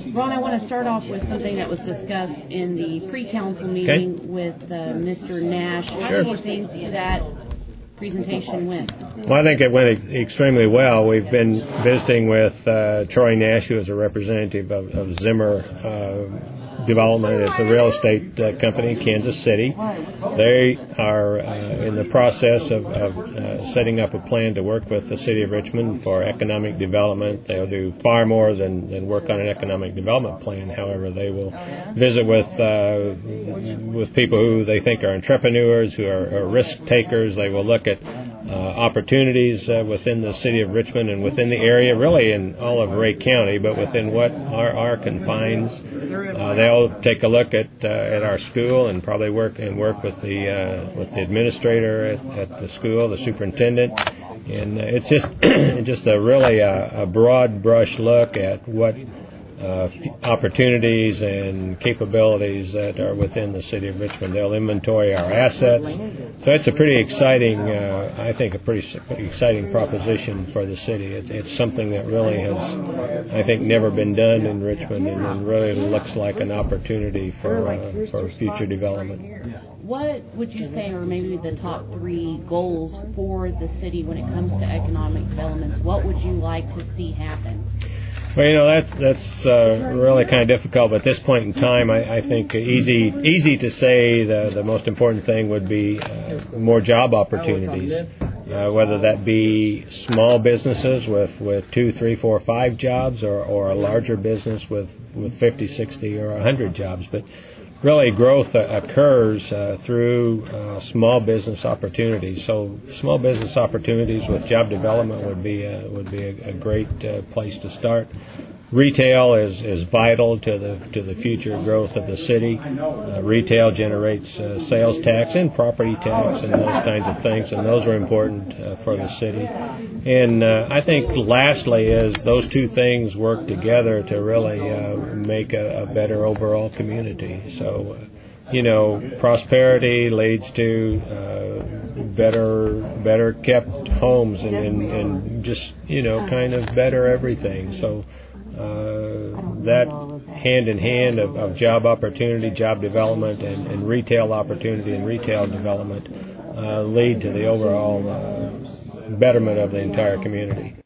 Ron, I want to start off with something that was discussed in the pre-council meeting with Mr. Nash. How do you think that presentation went? Well, I think it went extremely well. We've been visiting with Troy Nash, who is a representative of Zimmer Development. It's a real estate company in Kansas City. They are in the process of setting up a plan to work with the City of Richmond for economic development. They'll do far more than work on an economic development plan. However, they will visit with people who they think are entrepreneurs, who are risk takers. They will look at opportunities within the City of Richmond and within the area, really in all of Ray County, but within what are our confines. They'll take a look at our school and probably work with the administrator at the school, the superintendent, and it's just a really a broad brush look at what opportunities and capabilities that are within the City of Richmond. They'll inventory our assets. So it's a pretty exciting, I think, a pretty exciting proposition for the city. It's something that really has, I think, never been done in Richmond, and really looks like an opportunity for future development. What would you say are maybe the top 3 goals for the city when it comes to economic developments? What would you like to see happen? Well, that's really kind of difficult, but at this point in time, I think easy to say the most important thing would be more job opportunities, whether that be small businesses with 2, 3, 4, 5 jobs, or a larger business with 50, 60, or 100 jobs. But really, growth occurs through small business opportunities. So, small business opportunities with job development would be a great place to start. Retail is vital to the future growth of the city. Retail generates sales tax and property tax and those kinds of things, and those are important for the city. And I think lastly is those two things work together to really make a better overall community. So, prosperity leads to better kept homes and just, kind of better everything. So that hand in hand of job opportunity, job development, and retail opportunity and retail development lead to the overall betterment of the entire community.